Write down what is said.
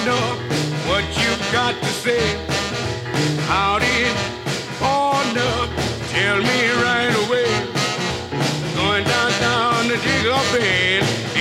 partner, what you got to say? Howdy, partner, tell me right away. Going downtown to dig up bed.